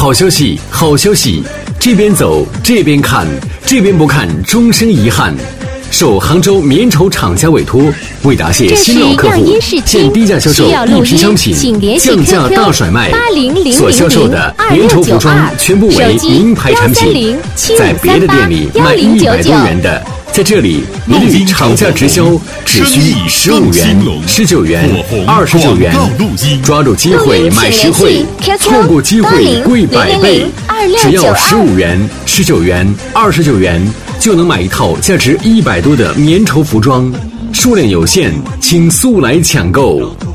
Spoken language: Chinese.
好消息，好消息！这边走，这边看，这边不看，终生遗憾。受杭州棉绸厂家委托，为答谢新老客户，现低价销售一批商品，降价大甩卖。所销售的棉绸服装全部为名牌产品，在别的店里卖100多元的，在这里一律厂价直销，只需15元、19元、29元。抓住机会买实惠，错过机会贵100倍。只要15元、19元、29元。就能买一套价值100多的棉绸服装，数量有限，请速来抢购。